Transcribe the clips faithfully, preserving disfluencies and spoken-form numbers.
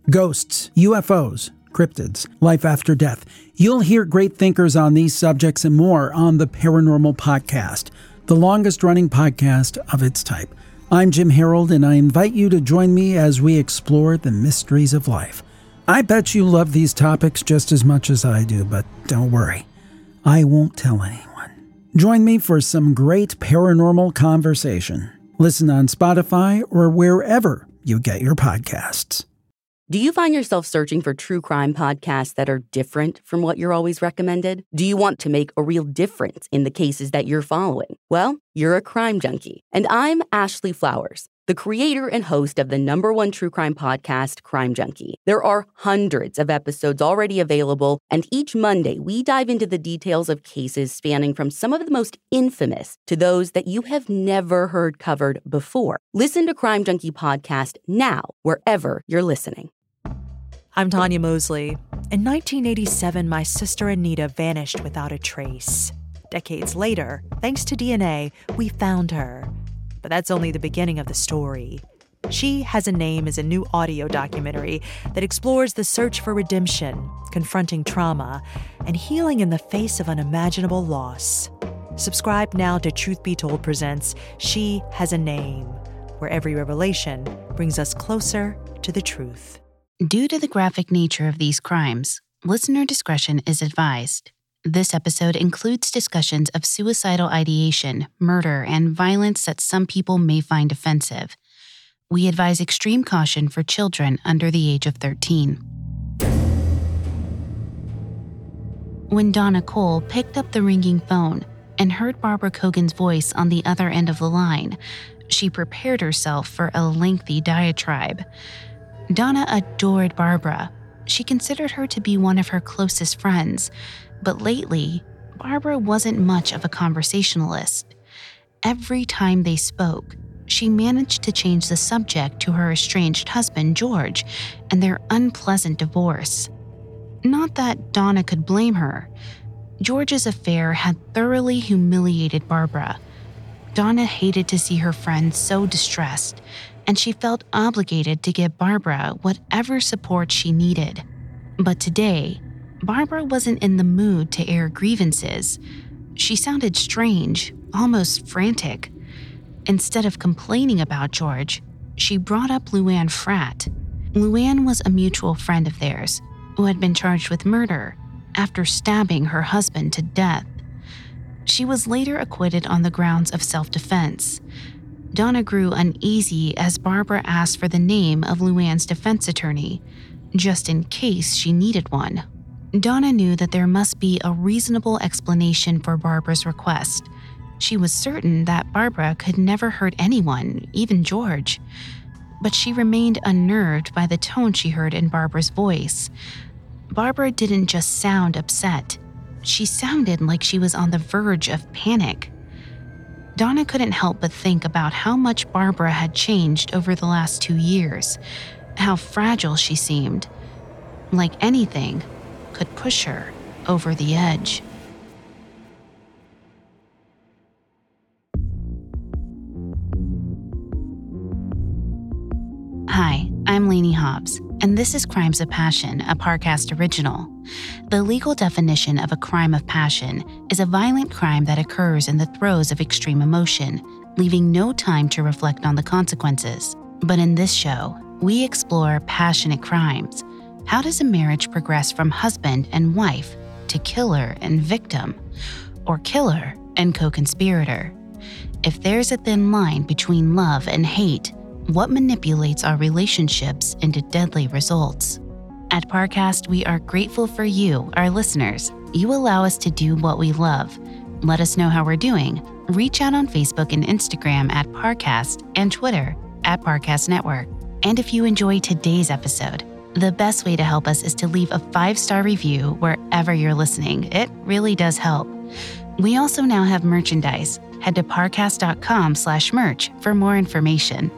Ghosts, U F Os, cryptids, life after death. You'll hear great thinkers on these subjects and more on the Paranormal Podcast, the longest-running podcast of its type. I'm Jim Harold, and I invite you to join me as we explore the mysteries of life. I bet you love these topics just as much as I do, but don't worry, I won't tell anyone. Join me for some great paranormal conversation. Listen on Spotify or wherever you get your podcasts. Do you find yourself searching for true crime podcasts that are different from what you're always recommended? Do you want to make a real difference in the cases that you're following? Well, you're a crime junkie. And I'm Ashley Flowers, the creator and host of the number one true crime podcast, Crime Junkie. There are hundreds of episodes already available, and each Monday we dive into the details of cases spanning from some of the most infamous to those that you have never heard covered before. Listen to Crime Junkie Podcast now, wherever you're listening. I'm Tanya Mosley. In nineteen eighty-seven, my sister Anita vanished without a trace. Decades later, thanks to D N A, we found her. But that's only the beginning of the story. She Has a Name is a new audio documentary that explores the search for redemption, confronting trauma, and healing in the face of unimaginable loss. Subscribe now to Truth Be Told presents She Has a Name, where every revelation brings us closer to the truth. Due to the graphic nature of these crimes, listener discretion is advised. This episode includes discussions of suicidal ideation, murder, and violence that some people may find offensive. We advise extreme caution for children under the age of thirteen. When Donna Cole picked up the ringing phone and heard Barbara Cogan's voice on the other end of the line, she prepared herself for a lengthy diatribe. Donna adored Barbara. She considered her to be one of her closest friends, but lately, Barbara wasn't much of a conversationalist. Every time they spoke, she managed to change the subject to her estranged husband, George, and their unpleasant divorce. Not that Donna could blame her. George's affair had thoroughly humiliated Barbara. Donna hated to see her friend so distressed, and she felt obligated to give Barbara whatever support she needed. But today, Barbara wasn't in the mood to air grievances. She sounded strange, almost frantic. Instead of complaining about George, she brought up Luann Fratt. Luann was a mutual friend of theirs who had been charged with murder after stabbing her husband to death. She was later acquitted on the grounds of self-defense. Donna grew uneasy as Barbara asked for the name of Luann's defense attorney, just in case she needed one. Donna knew that there must be a reasonable explanation for Barbara's request. She was certain that Barbara could never hurt anyone, even George. But she remained unnerved by the tone she heard in Barbara's voice. Barbara didn't just sound upset. She sounded like she was on the verge of panic. Donna couldn't help but think about how much Barbara had changed over the last two years, how fragile she seemed, like anything could push her over the edge. Hi, I'm Lainey Hobbs, and this is Crimes of Passion, a Parcast original. The legal definition of a crime of passion is a violent crime that occurs in the throes of extreme emotion, leaving no time to reflect on the consequences. But in this show, we explore passionate crimes. How does a marriage progress from husband and wife to killer and victim, or killer and co-conspirator? If there's a thin line between love and hate, what manipulates our relationships into deadly results? At Parcast, we are grateful for you, our listeners. You allow us to do what we love. Let us know how we're doing. Reach out on Facebook and Instagram at Parcast and Twitter at Parcast Network. And if you enjoy today's episode, the best way to help us is to leave a five-star review wherever you're listening. It really does help. We also now have merchandise. Head to parcast.com slash merch for more information.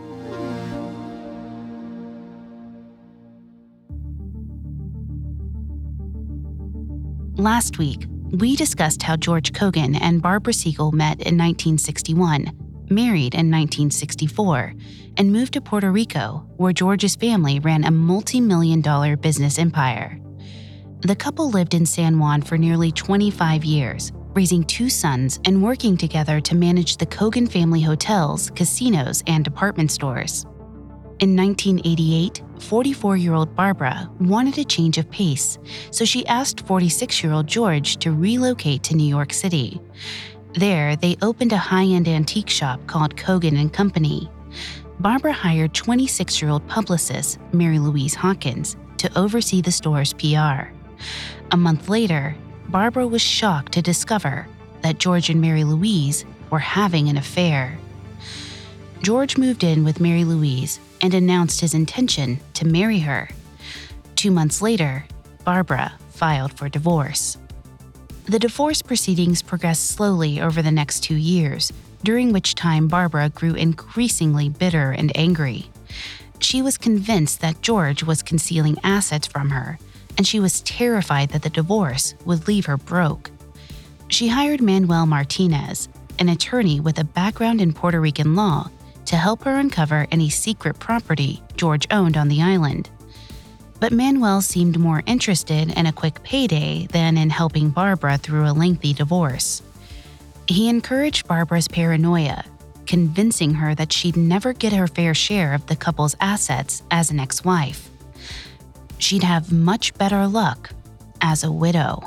Last week, we discussed how George Cogan and Barbara Siegel met in nineteen sixty-one, married in nineteen sixty-four, and moved to Puerto Rico, where George's family ran a multi-million dollar business empire. The couple lived in San Juan for nearly twenty-five years, raising two sons and working together to manage the Cogan family hotels, casinos, and department stores. In nineteen eighty-eight, forty-four-year-old Barbara wanted a change of pace, so she asked forty-six-year-old George to relocate to New York City. There, they opened a high-end antique shop called Cogan and Company. Barbara hired twenty-six-year-old publicist Mary Louise Hawkins to oversee the store's P R. A month later, Barbara was shocked to discover that George and Mary Louise were having an affair. George moved in with Mary Louise and announced his intention to marry her. Two months later, Barbara filed for divorce. The divorce proceedings progressed slowly over the next two years, during which time Barbara grew increasingly bitter and angry. She was convinced that George was concealing assets from her, and she was terrified that the divorce would leave her broke. She hired Manuel Martinez, an attorney with a background in Puerto Rican law, to help her uncover any secret property George owned on the island. But Manuel seemed more interested in a quick payday than in helping Barbara through a lengthy divorce. He encouraged Barbara's paranoia, convincing her that she'd never get her fair share of the couple's assets as an ex-wife. She'd have much better luck as a widow.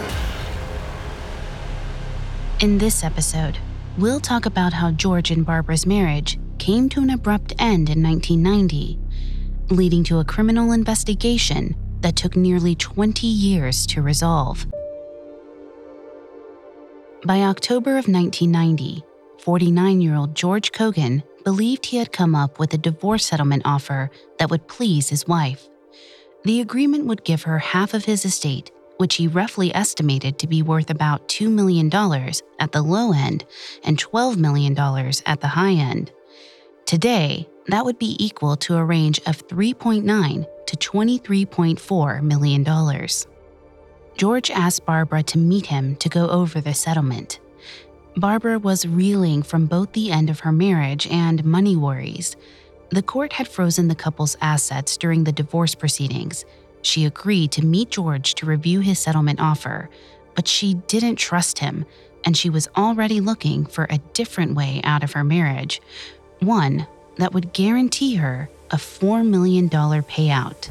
In this episode, we'll talk about how George and Barbara's marriage came to an abrupt end in nineteen ninety, leading to a criminal investigation that took nearly twenty years to resolve. By October of nineteen ninety, forty-nine-year-old George Cogan believed he had come up with a divorce settlement offer that would please his wife. The agreement would give her half of his estate, which he roughly estimated to be worth about two million dollars at the low end and twelve million dollars at the high end. Today, that would be equal to a range of three point nine to twenty-three point four million dollars. George asked Barbara to meet him to go over the settlement. Barbara was reeling from both the end of her marriage and money worries. The court had frozen the couple's assets during the divorce proceedings. She agreed to meet George to review his settlement offer, but she didn't trust him, and she was already looking for a different way out of her marriage, one that would guarantee her a four million dollars payout.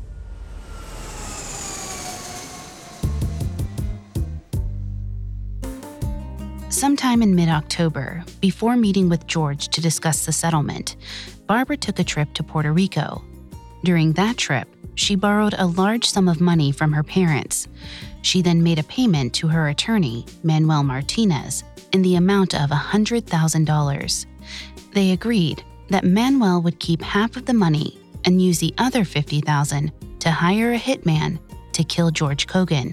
Sometime in mid-October, before meeting with George to discuss the settlement, Barbara took a trip to Puerto Rico. During that trip, she borrowed a large sum of money from her parents. She then made a payment to her attorney, Manuel Martinez, in the amount of one hundred thousand dollars. They agreed that Manuel would keep half of the money and use the other fifty thousand dollars to hire a hitman to kill George Cogan.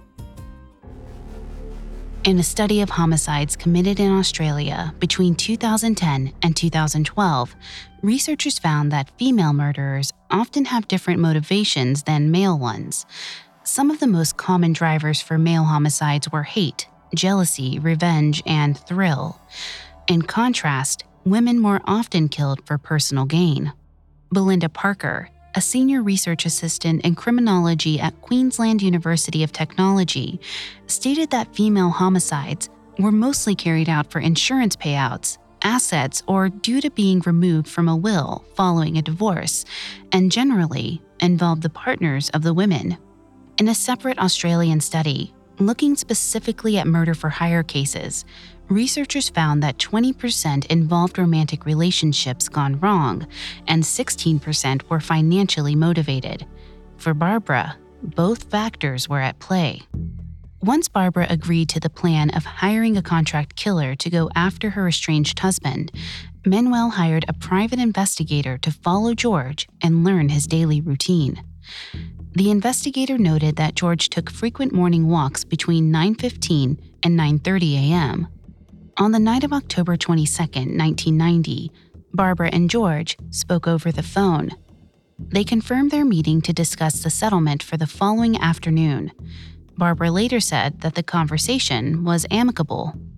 In a study of homicides committed in Australia between two thousand ten and two thousand twelve, researchers found that female murderers often have different motivations than male ones. Some of the most common drivers for male homicides were hate, jealousy, revenge, and thrill. In contrast, women more often killed for personal gain. Belinda Parker, a senior research assistant in criminology at Queensland University of Technology, stated that female homicides were mostly carried out for insurance payouts, assets, or due to being removed from a will following a divorce, and generally involved the partners of the women. In a separate Australian study, looking specifically at murder-for-hire cases, researchers found that twenty percent involved romantic relationships gone wrong, and sixteen percent were financially motivated. For Barbara, both factors were at play. Once Barbara agreed to the plan of hiring a contract killer to go after her estranged husband, Manuel hired a private investigator to follow George and learn his daily routine. The investigator noted that George took frequent morning walks between nine fifteen and nine thirty a.m. On the night of October twenty-second, nineteen ninety, Barbara and George spoke over the phone. They confirmed their meeting to discuss the settlement for the following afternoon. Barbara later said that the conversation was amicable.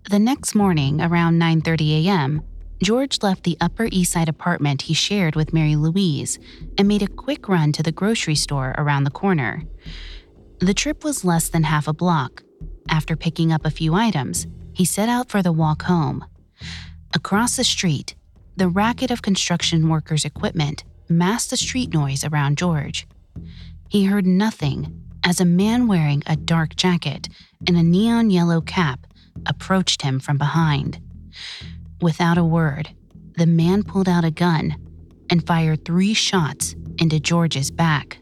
The next morning, around nine thirty a.m., George left the Upper East Side apartment he shared with Mary Louise and made a quick run to the grocery store around the corner. The trip was less than half a block. After picking up a few items, he set out for the walk home. Across the street, the racket of construction workers' equipment masked the street noise around George. He heard nothing as a man wearing a dark jacket and a neon yellow cap approached him from behind. Without a word, the man pulled out a gun and fired three shots into George's back.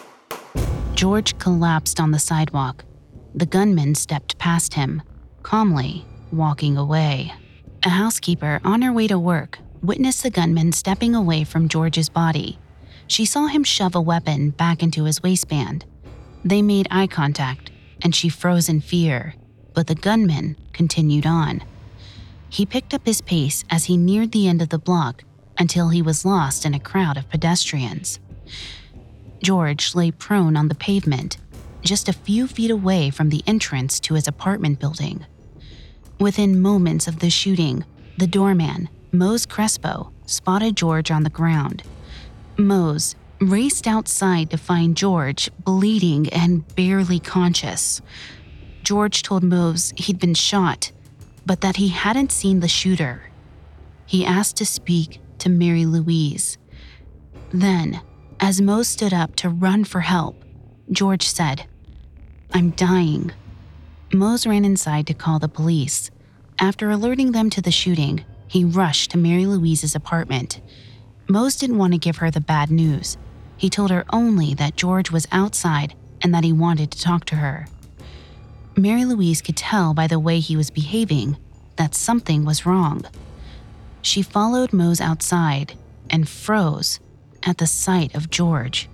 George collapsed on the sidewalk. The gunman stepped past him, calmly walking away. A housekeeper on her way to work witnessed the gunman stepping away from George's body. She saw him shove a weapon back into his waistband. They made eye contact, and she froze in fear, but the gunman continued on. He picked up his pace as he neared the end of the block until he was lost in a crowd of pedestrians. George lay prone on the pavement, just a few feet away from the entrance to his apartment building. Within moments of the shooting, the doorman, Mose Crespo, spotted George on the ground. Mose raced outside to find George bleeding and barely conscious. George told Mose he'd been shot, but that he hadn't seen the shooter. He asked to speak to Mary Louise. Then, as Mose stood up to run for help, George said, "I'm dying." Mose ran inside to call the police. After alerting them to the shooting, he rushed to Mary Louise's apartment. Mose didn't want to give her the bad news. He told her only that George was outside and that he wanted to talk to her. Mary Louise could tell by the way he was behaving that something was wrong. She followed Mose outside and froze at the sight of George.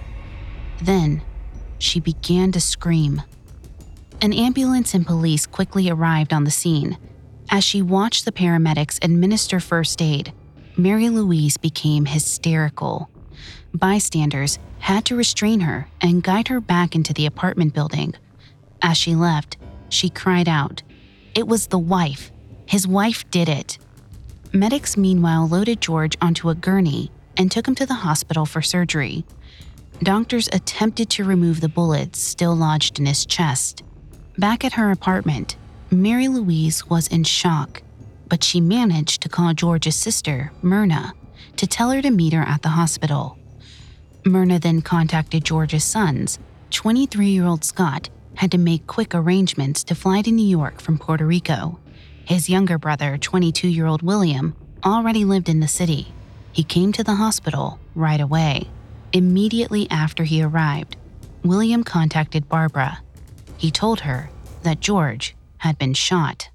Then, she began to scream. An ambulance and police quickly arrived on the scene. As she watched the paramedics administer first aid, Mary Louise became hysterical. Bystanders had to restrain her and guide her back into the apartment building. As she left, she cried out, "It was the wife. His wife did it." Medics meanwhile loaded George onto a gurney and took him to the hospital for surgery. Doctors attempted to remove the bullets still lodged in his chest. Back at her apartment, Mary Louise was in shock, but she managed to call George's sister, Myrna, to tell her to meet her at the hospital. Myrna then contacted George's sons. twenty-three-year-old Scott had to make quick arrangements to fly to New York from Puerto Rico. His younger brother, twenty-two-year-old William, already lived in the city. He came to the hospital right away. Immediately after he arrived, William contacted Barbara. He told her that George had been shot.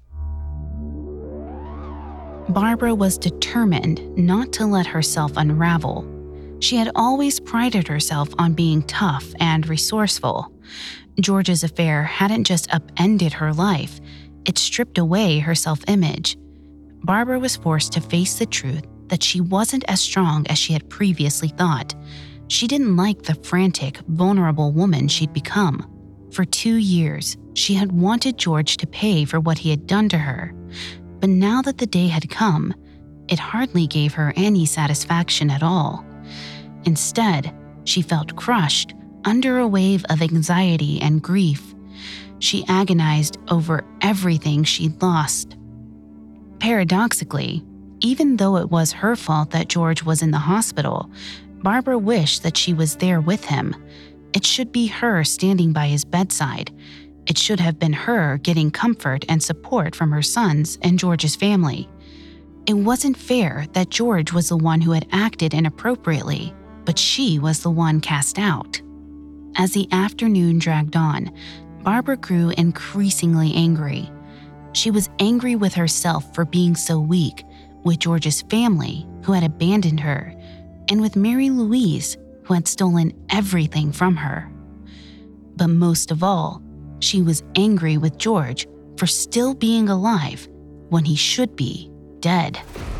Barbara was determined not to let herself unravel. She had always prided herself on being tough and resourceful. George's affair hadn't just upended her life, it stripped away her self-image. Barbara was forced to face the truth that she wasn't as strong as she had previously thought. She didn't like the frantic, vulnerable woman she'd become. For two years, she had wanted George to pay for what he had done to her. But now that the day had come, it hardly gave her any satisfaction at all. Instead, she felt crushed under a wave of anxiety and grief. She agonized over everything she'd lost. Paradoxically, even though it was her fault that George was in the hospital, Barbara wished that she was there with him. It should be her standing by his bedside. It should have been her getting comfort and support from her sons and George's family. It wasn't fair that George was the one who had acted inappropriately, but she was the one cast out. As the afternoon dragged on, Barbara grew increasingly angry. She was angry with herself for being so weak, with George's family, who had abandoned her, and with Mary Louise, who had stolen everything from her. But most of all, she was angry with George for still being alive when he should be dead.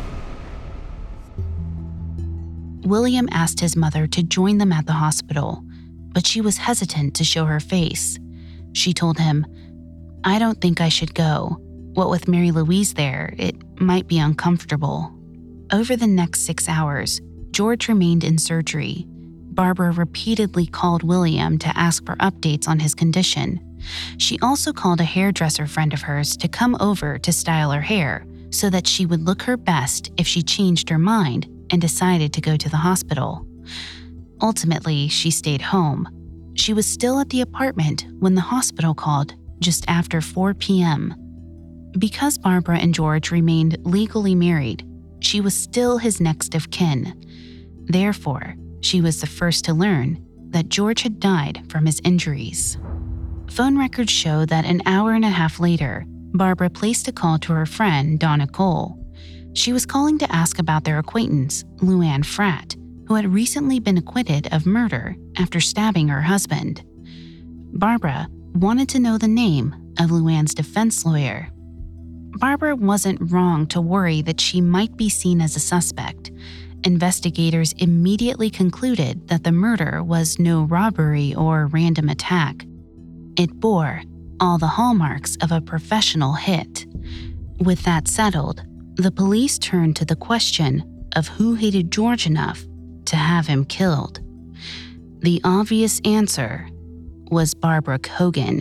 William asked his mother to join them at the hospital, but she was hesitant to show her face. She told him, "I don't think I should go. What with Mary Louise there, it might be uncomfortable. Over the next six hours, George remained in surgery. Barbara repeatedly called William to ask for updates on his condition. She also called a hairdresser friend of hers to come over to style her hair so that she would look her best if she changed her mind and decided to go to the hospital. Ultimately, she stayed home. She was still at the apartment when the hospital called just after four p.m. Because Barbara and George remained legally married, she was still his next of kin. Therefore, she was the first to learn that George had died from his injuries. Phone records show that an hour and a half later, Barbara placed a call to her friend, Donna Cole. She was calling to ask about their acquaintance, Luann Fratt, who had recently been acquitted of murder after stabbing her husband. Barbara wanted to know the name of Luann's defense lawyer. Barbara wasn't wrong to worry that she might be seen as a suspect. Investigators immediately concluded that the murder was no robbery or random attack. It bore all the hallmarks of a professional hit. With that settled, the police turned to the question of who hated George enough to have him killed. The obvious answer was Barbara Cogan.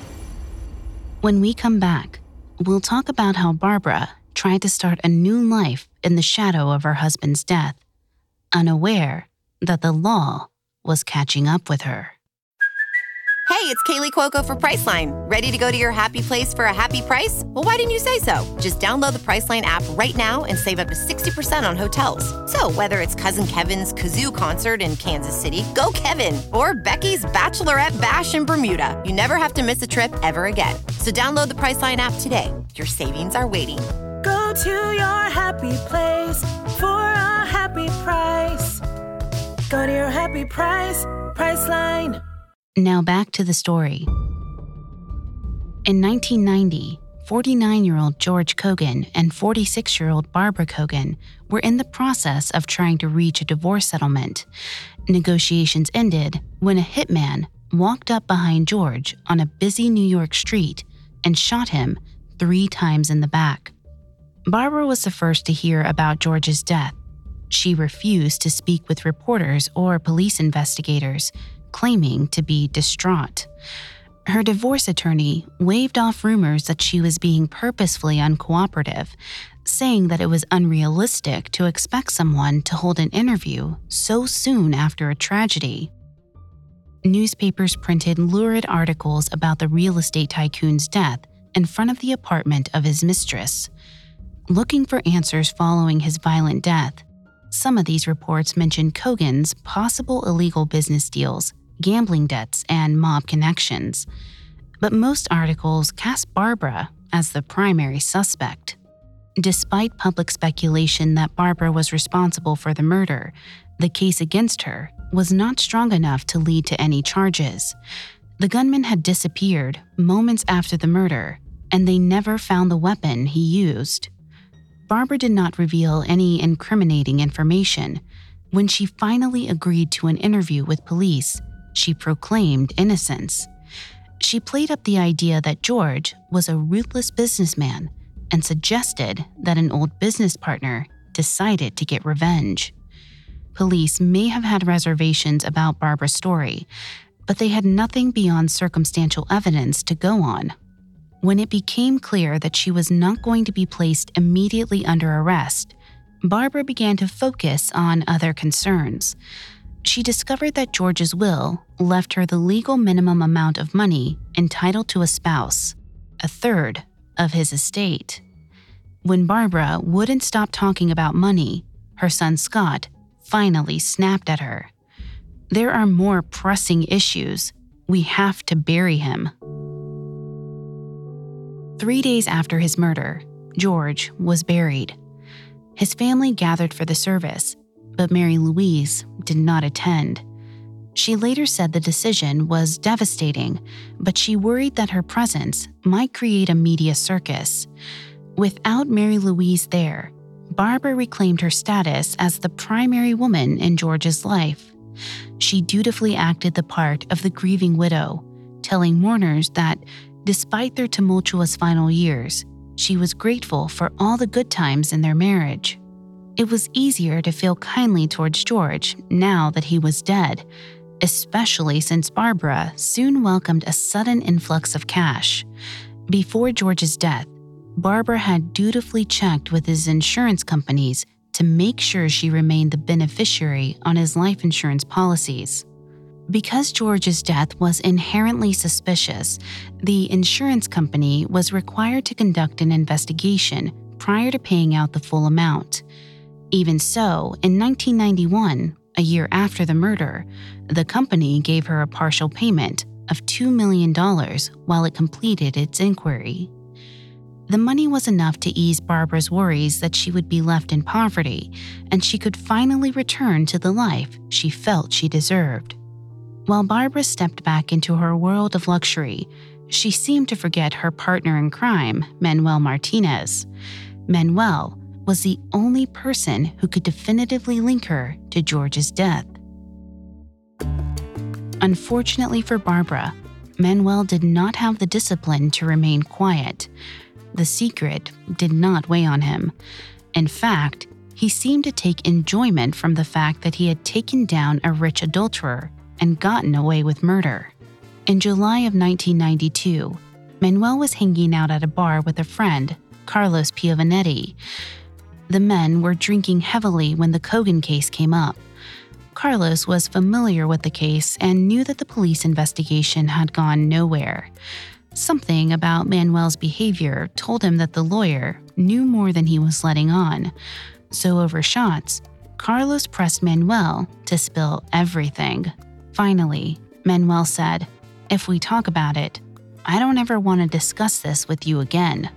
When we come back, we'll talk about how Barbara tried to start a new life in the shadow of her husband's death, unaware that the law was catching up with her. Hey, it's Kaylee Cuoco for Priceline. Ready to go to your happy place for a happy price? Well, why didn't you say so? Just download the Priceline app right now and save up to sixty percent on hotels. So whether it's Cousin Kevin's Kazoo Concert in Kansas City, go Kevin, or Becky's Bachelorette Bash in Bermuda, you never have to miss a trip ever again. So download the Priceline app today. Your savings are waiting. Go to your happy place for a happy price. Go to your happy price, Priceline. Now back to the story. In nineteen ninety, forty-nine-year-old George Cogan and forty-six-year-old Barbara Cogan were in the process of trying to reach a divorce settlement. Negotiations ended when a hitman walked up behind George on a busy New York street and shot him three times in the back. Barbara was the first to hear about George's death. She refused to speak with reporters or police investigators, claiming to be distraught. Her divorce attorney waved off rumors that she was being purposefully uncooperative, saying that it was unrealistic to expect someone to hold an interview so soon after a tragedy. Newspapers printed lurid articles about the real estate tycoon's death in front of the apartment of his mistress. Looking for answers following his violent death, some of these reports mentioned Cogan's possible illegal business deals, gambling debts, and mob connections. But most articles cast Barbara as the primary suspect. Despite public speculation that Barbara was responsible for the murder, the case against her was not strong enough to lead to any charges. The gunman had disappeared moments after the murder, and they never found the weapon he used. Barbara did not reveal any incriminating information. When she finally agreed to an interview with police, she proclaimed innocence. She played up the idea that George was a ruthless businessman and suggested that an old business partner decided to get revenge. Police may have had reservations about Barbara's story, but they had nothing beyond circumstantial evidence to go on. When it became clear that she was not going to be placed immediately under arrest, Barbara began to focus on other concerns. She discovered that George's will left her the legal minimum amount of money entitled to a spouse, a third of his estate. When Barbara wouldn't stop talking about money, her son Scott finally snapped at her. "There are more pressing issues. We have to bury him." Three days after his murder, George was buried. His family gathered for the service, but Mary Louise did not attend. She later said the decision was devastating, but she worried that her presence might create a media circus. Without Mary Louise there, Barbara reclaimed her status as the primary woman in George's life. She dutifully acted the part of the grieving widow, telling mourners that despite their tumultuous final years, She was grateful for all the good times in their marriage. It was easier to feel kindly towards George now that he was dead, especially since Barbara soon welcomed a sudden influx of cash. Before George's death, Barbara had dutifully checked with his insurance companies to make sure she remained the beneficiary on his life insurance policies. Because George's death was inherently suspicious, the insurance company was required to conduct an investigation prior to paying out the full amount. Even so, in nineteen ninety-one, a year after the murder, the company gave her a partial payment of two million dollars while it completed its inquiry. The money was enough to ease Barbara's worries that she would be left in poverty and she could finally return to the life she felt she deserved. While Barbara stepped back into her world of luxury, she seemed to forget her partner in crime, Manuel Martinez. Manuel was the only person who could definitively link her to George's death. Unfortunately for Barbara, Manuel did not have the discipline to remain quiet. The secret did not weigh on him. In fact, he seemed to take enjoyment from the fact that he had taken down a rich adulterer and gotten away with murder. In July of nineteen ninety-two, Manuel was hanging out at a bar with a friend, Carlos Piovanetti. The men were drinking heavily when the Cogan case came up. Carlos was familiar with the case and knew that the police investigation had gone nowhere. Something about Manuel's behavior told him that the lawyer knew more than he was letting on. So over shots, Carlos pressed Manuel to spill everything. Finally, Manuel said, "If we talk about it, I don't ever want to discuss this with you again."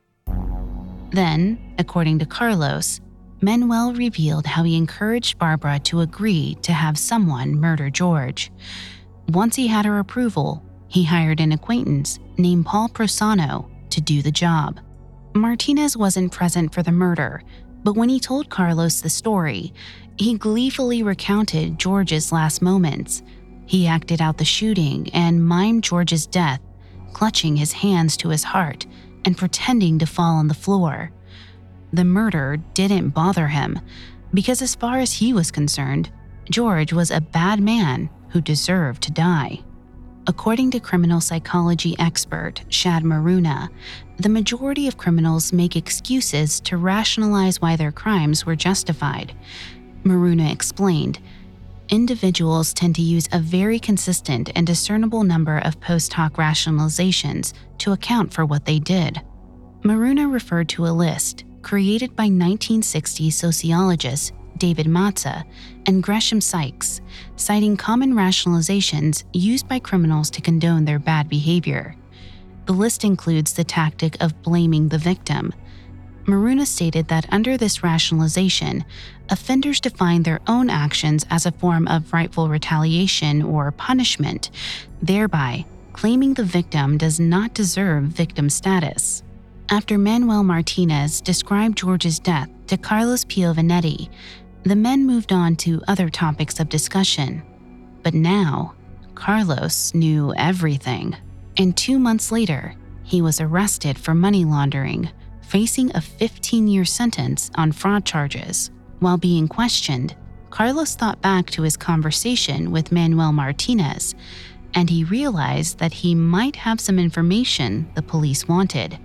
Then, according to Carlos, Manuel revealed how he encouraged Barbara to agree to have someone murder George. Once he had her approval, he hired an acquaintance named Paul Prosano to do the job. Martinez wasn't present for the murder, but when he told Carlos the story, he gleefully recounted George's last moments. He acted out the shooting and mimed George's death, clutching his hands to his heart and pretending to fall on the floor. The murder didn't bother him, because as far as he was concerned, George was a bad man who deserved to die. According to criminal psychology expert Shad Maruna, the majority of criminals make excuses to rationalize why their crimes were justified. Maruna explained, individuals tend to use a very consistent and discernible number of post hoc rationalizations to account for what they did. Maruna referred to a list created by nineteen sixties sociologists David Matza and Gresham Sykes, citing common rationalizations used by criminals to condone their bad behavior. The list includes the tactic of blaming the victim. Maruna stated that under this rationalization, offenders define their own actions as a form of rightful retaliation or punishment, thereby claiming the victim does not deserve victim status. After Manuel Martinez described George's death to Carlos Piovanetti, the men moved on to other topics of discussion. But now, Carlos knew everything. And two months later, he was arrested for money laundering, facing a fifteen-year sentence on fraud charges. While being questioned, Carlos thought back to his conversation with Manuel Martinez, and he realized that he might have some information the police wanted.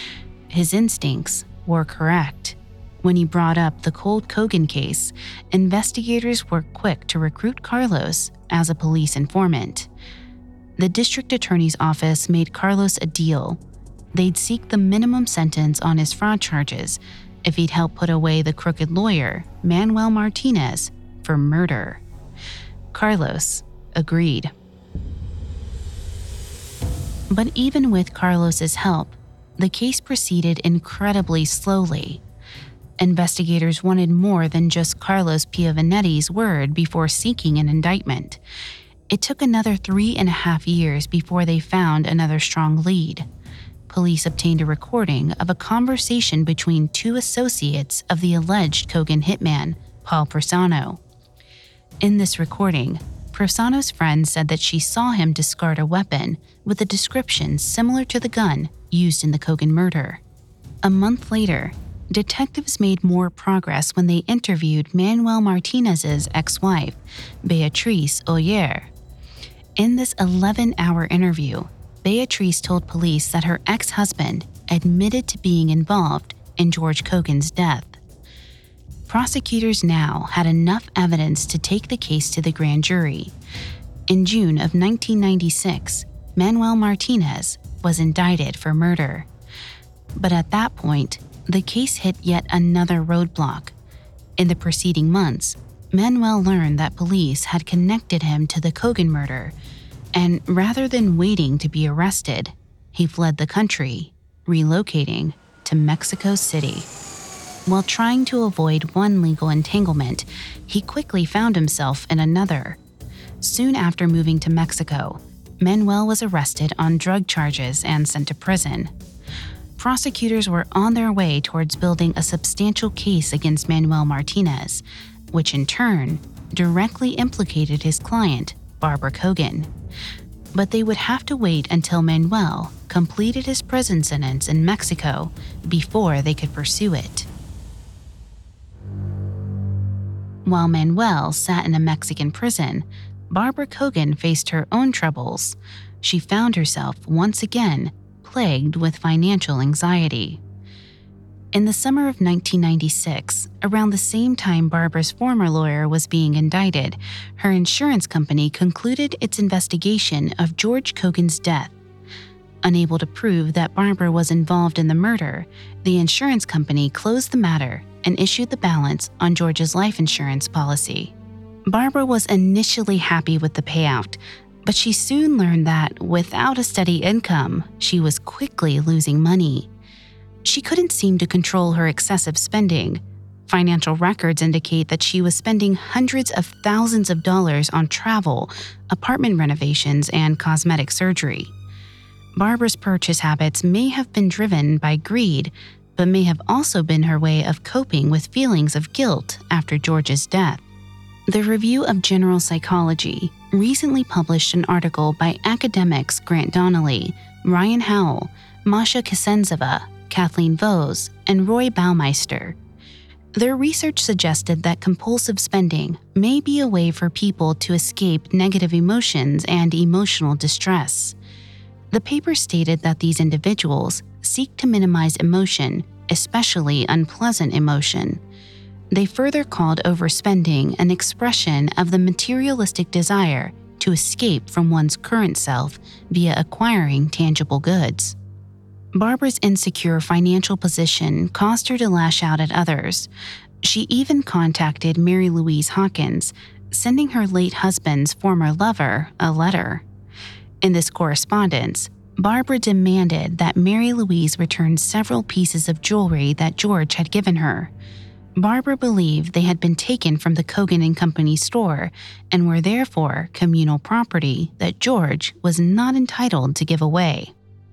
His instincts were correct. When he brought up the Cold Cogan case, investigators were quick to recruit Carlos as a police informant. The district attorney's office made Carlos a deal. They'd seek the minimum sentence on his fraud charges if he'd help put away the crooked lawyer, Manuel Martinez, for murder. Carlos agreed. But even with Carlos's help, the case proceeded incredibly slowly. Investigators wanted more than just Carlos Piovanetti's word before seeking an indictment. It took another three and a half years before they found another strong lead. Police obtained a recording of a conversation between two associates of the alleged Cogan hitman, Paul Prosano. In this recording, Prosano's friend said that she saw him discard a weapon with a description similar to the gun used in the Cogan murder. A month later, detectives made more progress when they interviewed Manuel Martinez's ex-wife, Beatriz Oller. In this eleven-hour interview, Beatriz told police that her ex-husband admitted to being involved in George Cogan's death. Prosecutors now had enough evidence to take the case to the grand jury. In June of nineteen ninety-six, Manuel Martinez was indicted for murder. But at that point, the case hit yet another roadblock. In the preceding months, Manuel learned that police had connected him to the Cogan murder, and rather than waiting to be arrested, he fled the country, relocating to Mexico City. While trying to avoid one legal entanglement, he quickly found himself in another. Soon after moving to Mexico, Manuel was arrested on drug charges and sent to prison. Prosecutors were on their way towards building a substantial case against Manuel Martinez, which in turn directly implicated his client, Barbara Cogan. But they would have to wait until Manuel completed his prison sentence in Mexico before they could pursue it. While Manuel sat in a Mexican prison, Barbara Cogan faced her own troubles. She found herself once again plagued with financial anxiety. In the summer of nineteen ninety-six, around the same time Barbara's former lawyer was being indicted, her insurance company concluded its investigation of George Cogan's death. Unable to prove that Barbara was involved in the murder, the insurance company closed the matter and issued the balance on George's life insurance policy. Barbara was initially happy with the payout, but she soon learned that without a steady income, she was quickly losing money. She couldn't seem to control her excessive spending. Financial records indicate that she was spending hundreds of thousands of dollars on travel, apartment renovations, and cosmetic surgery. Barbara's purchase habits may have been driven by greed, but may have also been her way of coping with feelings of guilt after George's death. The Review of General Psychology recently published an article by academics Grant Donnelly, Ryan Howell, Masha Kosenzova, Kathleen Vose, and Roy Baumeister. Their research suggested that compulsive spending may be a way for people to escape negative emotions and emotional distress. The paper stated that these individuals seek to minimize emotion, especially unpleasant emotion. They further called overspending an expression of the materialistic desire to escape from one's current self via acquiring tangible goods. Barbara's insecure financial position caused her to lash out at others. She even contacted Mary Louise Hawkins, sending her late husband's former lover a letter. In this correspondence, Barbara demanded that Mary Louise return several pieces of jewelry that George had given her. Barbara believed they had been taken from the Cogan and Company store and were therefore communal property that George was not entitled to give away.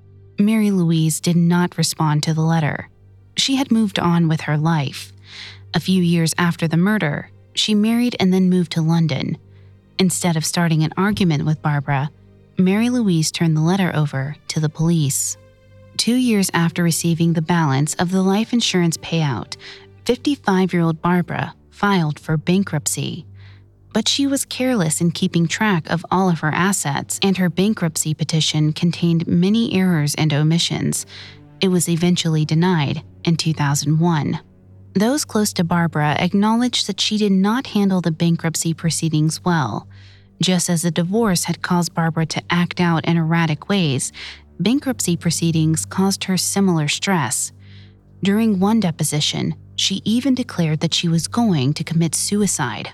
Mary Louise did not respond to the letter. She had moved on with her life. A few years after the murder, she married and then moved to London. Instead of starting an argument with Barbara, Mary Louise turned the letter over to the police. Two years after receiving the balance of the life insurance payout, fifty-five-year-old Barbara filed for bankruptcy. But she was careless in keeping track of all of her assets, and her bankruptcy petition contained many errors and omissions. It was eventually denied in two thousand one. Those close to Barbara acknowledged that she did not handle the bankruptcy proceedings well. Just as the divorce had caused Barbara to act out in erratic ways, bankruptcy proceedings caused her similar stress. During one deposition, she even declared that she was going to commit suicide.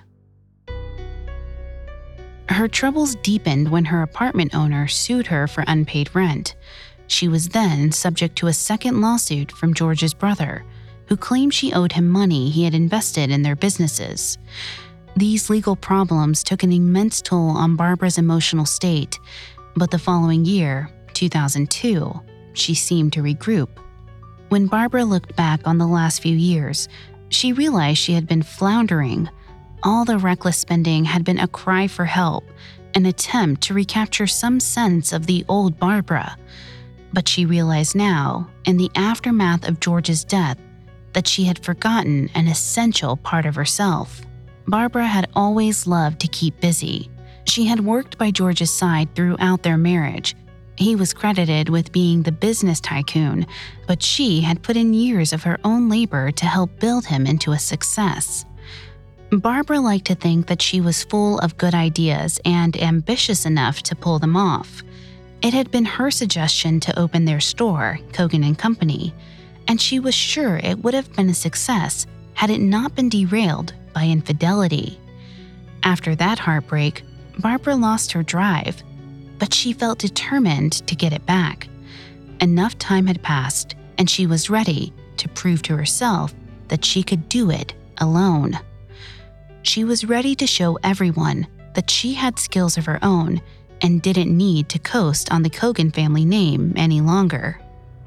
Her troubles deepened when her apartment owner sued her for unpaid rent. She was then subject to a second lawsuit from George's brother, who claimed she owed him money he had invested in their businesses. These legal problems took an immense toll on Barbara's emotional state, but the following year, two thousand two, she seemed to regroup. When Barbara looked back on the last few years, she realized she had been floundering. All the reckless spending had been a cry for help, an attempt to recapture some sense of the old Barbara. But she realized now, in the aftermath of George's death, that she had forgotten an essential part of herself. Barbara had always loved to keep busy. She had worked by George's side throughout their marriage. He was credited with being the business tycoon, but she had put in years of her own labor to help build him into a success. Barbara liked to think that she was full of good ideas and ambitious enough to pull them off. It had been her suggestion to open their store, Cogan and Company, and she was sure it would have been a success had it not been derailed by infidelity. After that heartbreak, Barbara lost her drive, but she felt determined to get it back. Enough time had passed, and she was ready to prove to herself that she could do it alone. She was ready to show everyone that she had skills of her own and didn't need to coast on the Cogan family name any longer.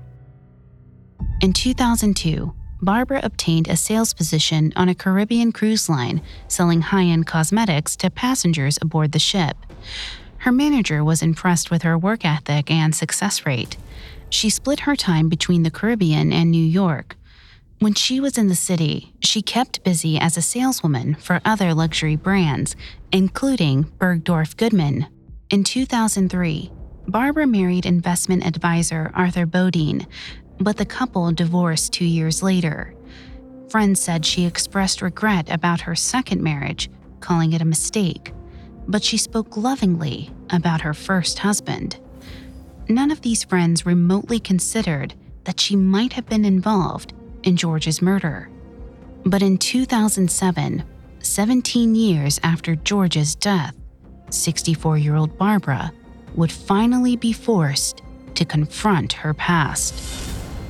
In two thousand two, Barbara obtained a sales position on a Caribbean cruise line selling high-end cosmetics to passengers aboard the ship. Her manager was impressed with her work ethic and success rate. She split her time between the Caribbean and New York. When she was in the city, she kept busy as a saleswoman for other luxury brands, including Bergdorf Goodman. In two thousand three, Barbara married investment advisor Arthur Bodine, but the couple divorced two years later. Friends said she expressed regret about her second marriage, calling it a mistake, but she spoke lovingly about her first husband. None of these friends remotely considered that she might have been involved in George's murder. But in two thousand seven, seventeen years after George's death, sixty-four-year-old Barbara would finally be forced to confront her past.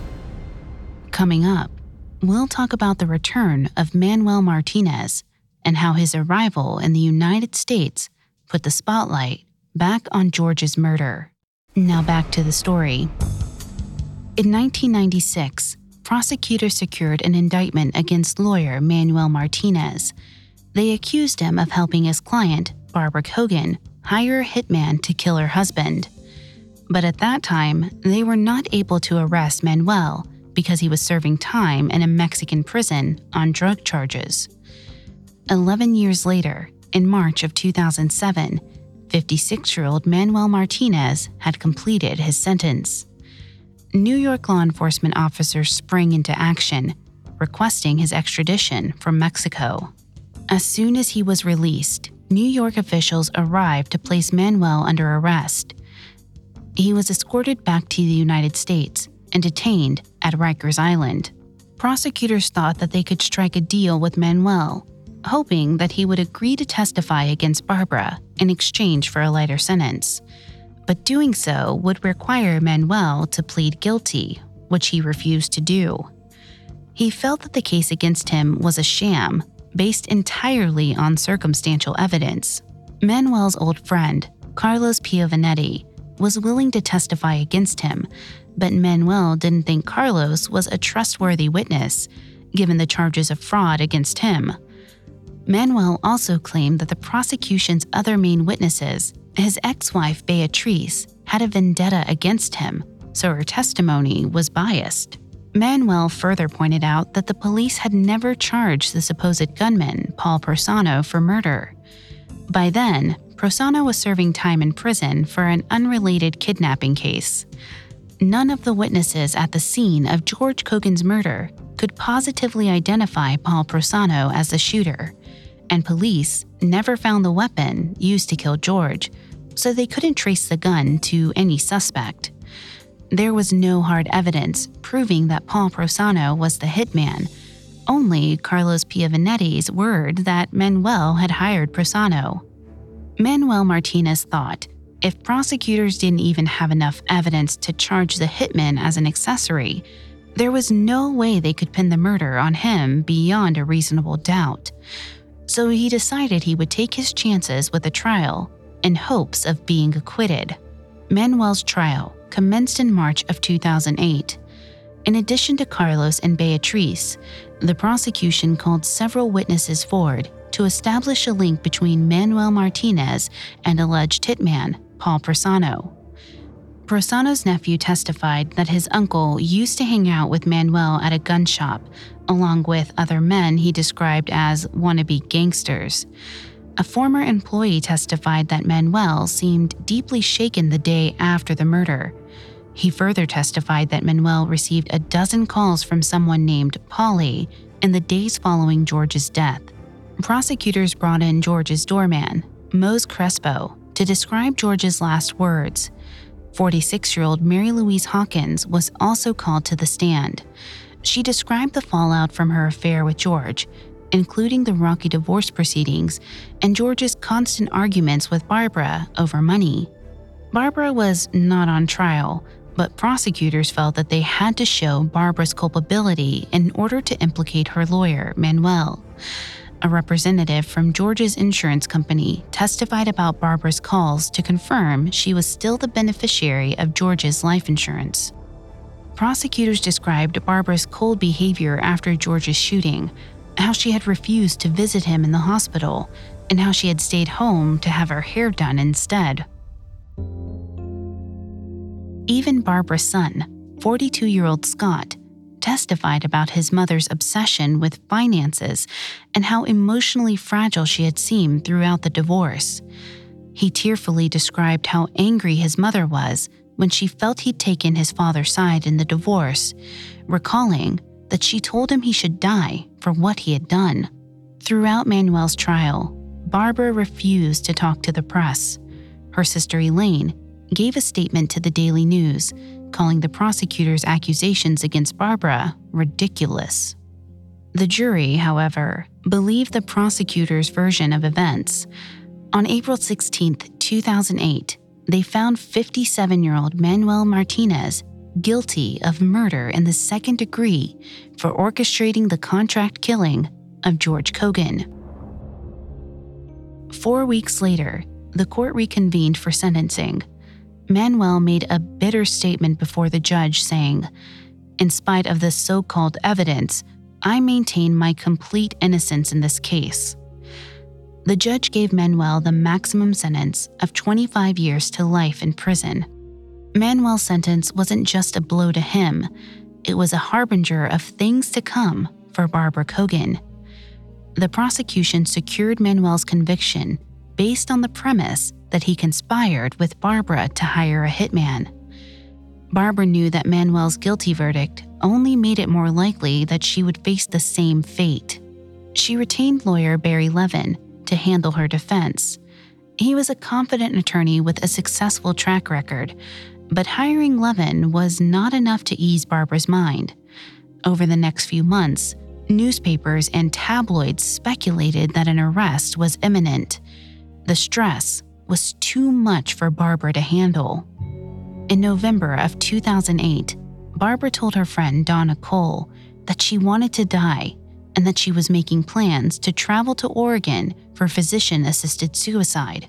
Coming up, we'll talk about the return of Manuel Martinez and how his arrival in the United States put the spotlight back on George's murder. Now back to the story. In nineteen ninety-six, prosecutors secured an indictment against lawyer Manuel Martinez. They accused him of helping his client, Barbara Cogan, hire a hitman to kill her husband. But at that time, they were not able to arrest Manuel because he was serving time in a Mexican prison on drug charges. Eleven years later, in March of two thousand seven, fifty-six-year-old Manuel Martinez had completed his sentence. New York law enforcement officers sprang into action, requesting his extradition from Mexico. As soon as he was released, New York officials arrived to place Manuel under arrest. He was escorted back to the United States and detained at Rikers Island. Prosecutors thought that they could strike a deal with Manuel, hoping that he would agree to testify against Barbara in exchange for a lighter sentence. But doing so would require Manuel to plead guilty, which he refused to do. He felt that the case against him was a sham, based entirely on circumstantial evidence. Manuel's old friend, Carlos Piovanetti, was willing to testify against him, but Manuel didn't think Carlos was a trustworthy witness, given the charges of fraud against him. Manuel also claimed that the prosecution's other main witnesses, his ex-wife Beatrice, had a vendetta against him, so her testimony was biased. Manuel further pointed out that the police had never charged the supposed gunman, Paul Prosano, for murder. By then, Prosano was serving time in prison for an unrelated kidnapping case. None of the witnesses at the scene of George Cogan's murder could positively identify Paul Prosano as the shooter, and police never found the weapon used to kill George, so they couldn't trace the gun to any suspect. There was no hard evidence proving that Paul Prosano was the hitman, only Carlos Piovanetti's word that Manuel had hired Prosano. Manuel Martinez thought if prosecutors didn't even have enough evidence to charge the hitman as an accessory, there was no way they could pin the murder on him beyond a reasonable doubt. So he decided he would take his chances with a trial in hopes of being acquitted. Manuel's trial commenced in March of two thousand eight. In addition to Carlos and Beatrice, the prosecution called several witnesses forward to establish a link between Manuel Martinez and alleged hitman Paul Prosano. Prosano's nephew testified that his uncle used to hang out with Manuel at a gun shop, along with other men he described as wannabe gangsters. A former employee testified that Manuel seemed deeply shaken the day after the murder. He further testified that Manuel received a dozen calls from someone named Polly in the days following George's death. Prosecutors brought in George's doorman, Mose Crespo, to describe George's last words. forty-six-year-old Mary Louise Hawkins was also called to the stand. She described the fallout from her affair with George, including the rocky divorce proceedings and George's constant arguments with Barbara over money. Barbara was not on trial, but prosecutors felt that they had to show Barbara's culpability in order to implicate her lawyer, Manuel. A representative from George's insurance company testified about Barbara's calls to confirm she was still the beneficiary of George's life insurance. Prosecutors described Barbara's cold behavior after George's shooting, how she had refused to visit him in the hospital, and how she had stayed home to have her hair done instead. Even Barbara's son, forty-two-year-old Scott, testified about his mother's obsession with finances and how emotionally fragile she had seemed throughout the divorce. He tearfully described how angry his mother was when she felt he'd taken his father's side in the divorce, recalling that she told him he should die for what he had done. Throughout Manuel's trial, Barbara refused to talk to the press. Her sister Elaine gave a statement to the Daily News, calling the prosecutor's accusations against Barbara ridiculous. The jury, however, believed the prosecutor's version of events. On April sixteenth, two thousand eight, they found fifty-seven-year-old Manuel Martinez guilty of murder in the second degree for orchestrating the contract killing of George Cogan. Four weeks later, the court reconvened for sentencing. Manuel made a bitter statement before the judge saying, "In spite of the so-called evidence, I maintain my complete innocence in this case." The judge gave Manuel the maximum sentence of twenty-five years to life in prison. Manuel's sentence wasn't just a blow to him, it was a harbinger of things to come for Barbara Cogan. The prosecution secured Manuel's conviction based on the premise that he conspired with Barbara to hire a hitman. Barbara knew that Manuel's guilty verdict only made it more likely that she would face the same fate. She retained lawyer Barry Levin to handle her defense. He was a confident attorney with a successful track record, but hiring Levin was not enough to ease Barbara's mind. Over the next few months, newspapers and tabloids speculated that an arrest was imminent. The stress was too much for Barbara to handle. In November of two thousand eight, Barbara told her friend Donna Cole that she wanted to die and that she was making plans to travel to Oregon for physician-assisted suicide.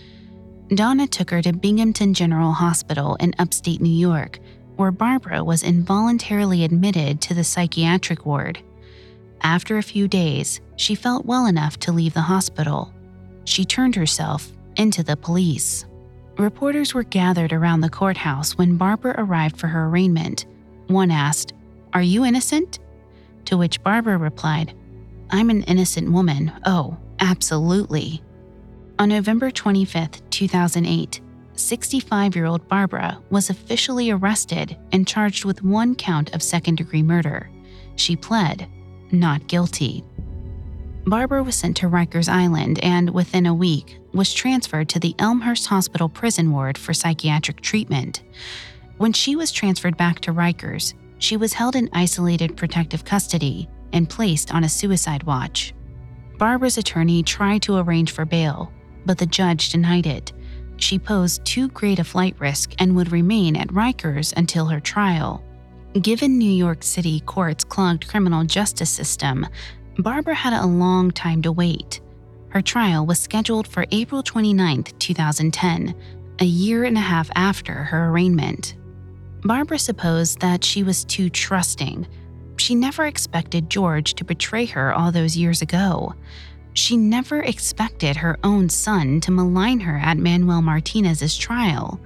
Donna took her to Binghamton General Hospital in upstate New York, where Barbara was involuntarily admitted to the psychiatric ward. After a few days, she felt well enough to leave the hospital. She turned herself into the police. Reporters were gathered around the courthouse when Barbara arrived for her arraignment. One asked, "Are you innocent?" To which Barbara replied, "I'm an innocent woman. Oh, absolutely." On November twenty-fifth, two thousand eight, sixty-five-year-old Barbara was officially arrested and charged with one count of second-degree murder. She pled not guilty. Barbara was sent to Rikers Island and, within a week, was transferred to the Elmhurst Hospital prison ward for psychiatric treatment. When she was transferred back to Rikers, she was held in isolated protective custody and placed on a suicide watch. Barbara's attorney tried to arrange for bail, but the judge denied it. She posed too great a flight risk and would remain at Rikers until her trial. Given New York City court's clogged criminal justice system, Barbara had a long time to wait. Her trial was scheduled for April twenty-ninth, two thousand ten, a year and a half after her arraignment. Barbara supposed that she was too trusting. She never expected George to betray her all those years ago. She never expected her own son to malign her at Manuel Martinez's trial.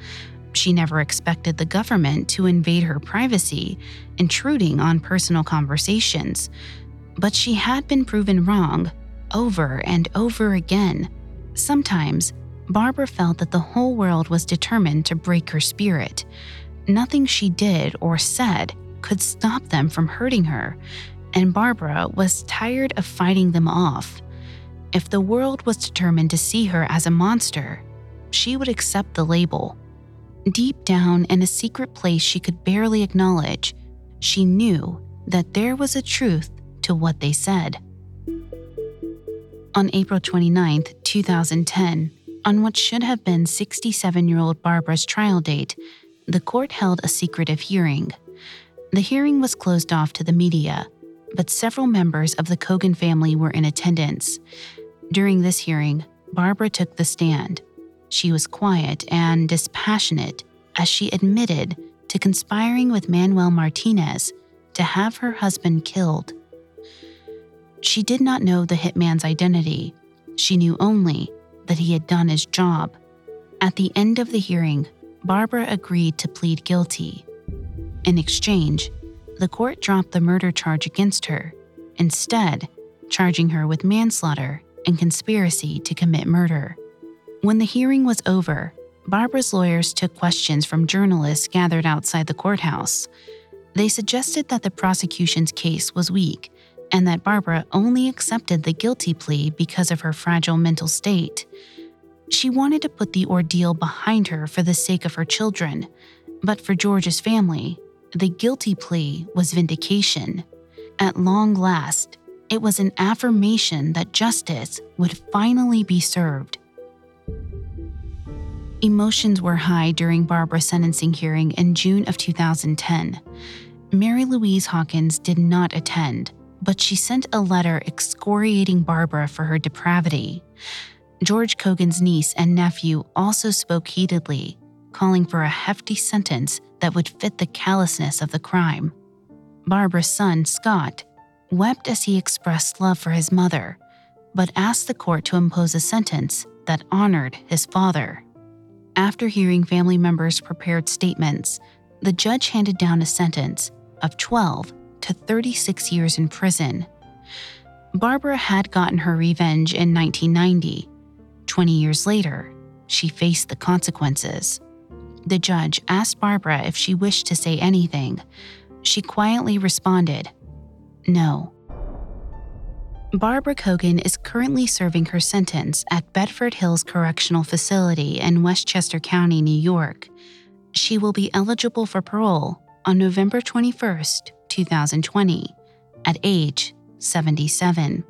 She never expected the government to invade her privacy, intruding on personal conversations. But she had been proven wrong over and over again. Sometimes, Barbara felt that the whole world was determined to break her spirit. Nothing she did or said could stop them from hurting her, and Barbara was tired of fighting them off. If the world was determined to see her as a monster, she would accept the label. Deep down in a secret place she could barely acknowledge, she knew that there was a truth to what they said. On April twenty-ninth, two thousand ten, on what should have been sixty-seven-year-old Barbara's trial date, the court held a secretive hearing. The hearing was closed off to the media, but several members of the Cogan family were in attendance. During this hearing, Barbara took the stand. She was quiet and dispassionate as she admitted to conspiring with Manuel Martinez to have her husband killed. She did not know the hitman's identity. She knew only that he had done his job. At the end of the hearing, Barbara agreed to plead guilty. In exchange, the court dropped the murder charge against her, instead charging her with manslaughter and conspiracy to commit murder. When the hearing was over, Barbara's lawyers took questions from journalists gathered outside the courthouse. They suggested that the prosecution's case was weak and that Barbara only accepted the guilty plea because of her fragile mental state. She wanted to put the ordeal behind her for the sake of her children, but for George's family, the guilty plea was vindication. At long last, it was an affirmation that justice would finally be served. Emotions were high during Barbara's sentencing hearing in June of two thousand ten. Mary Louise Hawkins did not attend, but she sent a letter excoriating Barbara for her depravity. George Cogan's niece and nephew also spoke heatedly, calling for a hefty sentence that would fit the callousness of the crime. Barbara's son, Scott, wept as he expressed love for his mother, but asked the court to impose a sentence that honored his father. After hearing family members' prepared statements, the judge handed down a sentence of twelve to thirty-six years in prison. Barbara had gotten her revenge in nineteen ninety. Twenty years later, she faced the consequences. The judge asked Barbara if she wished to say anything. She quietly responded, "No." Barbara Cogan is currently serving her sentence at Bedford Hills Correctional Facility in Westchester County, New York. She will be eligible for parole on November twenty-first, two thousand twenty, at age seventy-seven.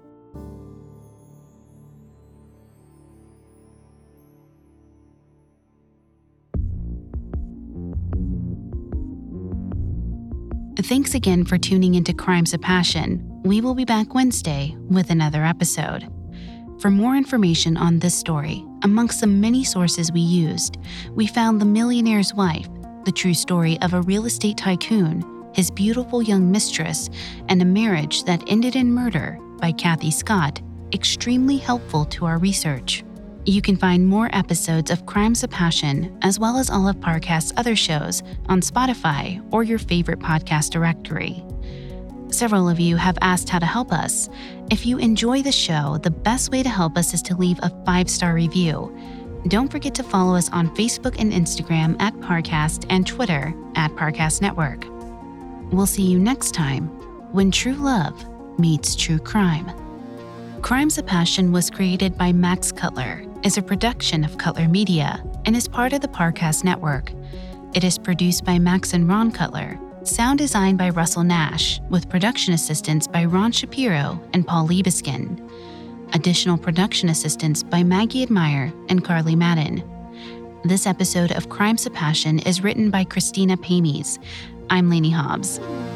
Thanks again for tuning into Crimes of Passion. We will be back Wednesday with another episode. For more information on this story, amongst the many sources we used, we found The Millionaire's Wife, the true story of a real estate tycoon, his beautiful young mistress, and a marriage that ended in murder by Kathy Scott, extremely helpful to our research. You can find more episodes of Crimes of Passion, as well as all of Parcast's other shows, on Spotify or your favorite podcast directory. Several of you have asked how to help us. If you enjoy the show, the best way to help us is to leave a five-star review. Don't forget to follow us on Facebook and Instagram at Parcast and Twitter at Parcast Network. We'll see you next time when true love meets true crime. Crimes of Passion was created by Max Cutler, is a production of Cutler Media, and is part of the Parcast Network. It is produced by Max and Ron Cutler, sound designed by Russell Nash, with production assistance by Ron Shapiro and Paul Liebeskin. Additional production assistance by Maggie Admire and Carly Madden. This episode of Crimes of Passion is written by Christina Pamies. I'm Lainey Hobbs.